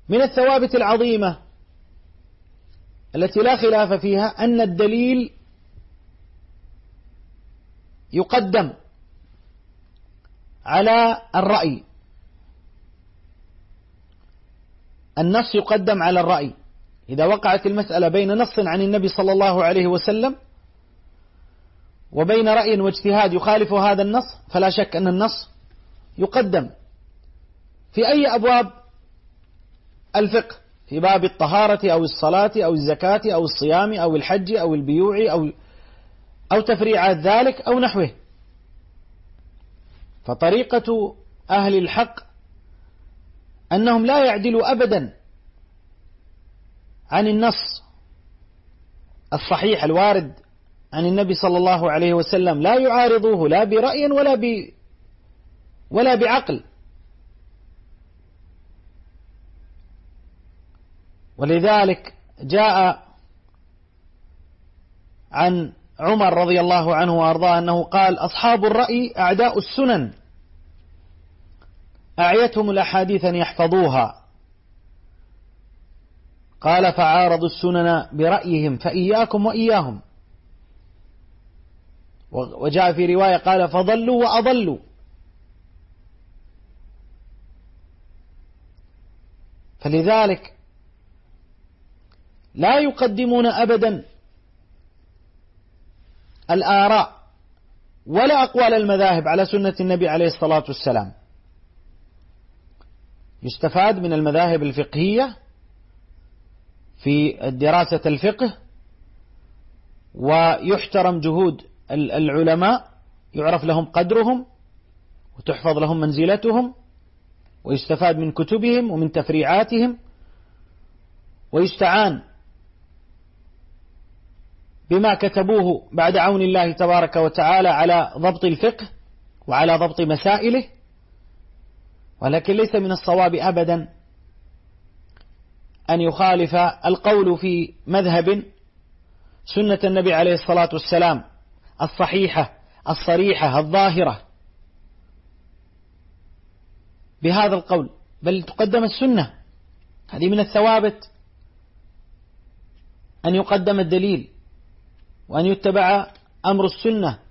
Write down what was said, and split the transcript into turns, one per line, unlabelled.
من الثوابت العظيمة التي لا خلاف فيها أن الدليل يقدم على الرأي، النص يقدم على الرأي. إذا وقعت المسألة بين نص عن النبي صلى الله عليه وسلم وبين رأي واجتهاد يخالف هذا النص، فلا شك أن النص يقدم في أي أبواب الفقه، في باب الطهارة أو الصلاة أو الزكاة أو الصيام أو الحج أو البيوع أو تفريعات ذلك أو نحوه. فطريقة أهل الحق أنهم لا يعدلوا أبدا عن النص الصحيح الوارد عن النبي صلى الله عليه وسلم، لا يعارضوه لا برأي ولا بعقل. ولذلك جاء عن عمر رضي الله عنه وأرضاه أنه قال: أصحاب الرأي أعداء السنن، أعيتهم الأحاديث أن يحفظوها. قال: فعارضوا السنن برأيهم فإياكم وإياهم. وجاء في رواية قال: فضلوا وأضلوا. فلذلك لا يقدمون أبدا الآراء ولا أقوال المذاهب على سنة النبي عليه الصلاة والسلام. يستفاد من المذاهب الفقهية في دراسة الفقه، ويحترم جهود العلماء، يعرف لهم قدرهم وتحفظ لهم منزلتهم، ويستفاد من كتبهم ومن تفريعاتهم، ويستعان بما كتبوه بعد عون الله تبارك وتعالى على ضبط الفقه وعلى ضبط مسائله. ولكن ليس من الصواب أبدا أن يخالف القول في مذهب سنة النبي عليه الصلاة والسلام الصحيحة الصريحة الظاهرة بهذا القول، بل تقدم السنة. هذه من الثوابت أن يقدم الدليل وأن يتبع أمر السنة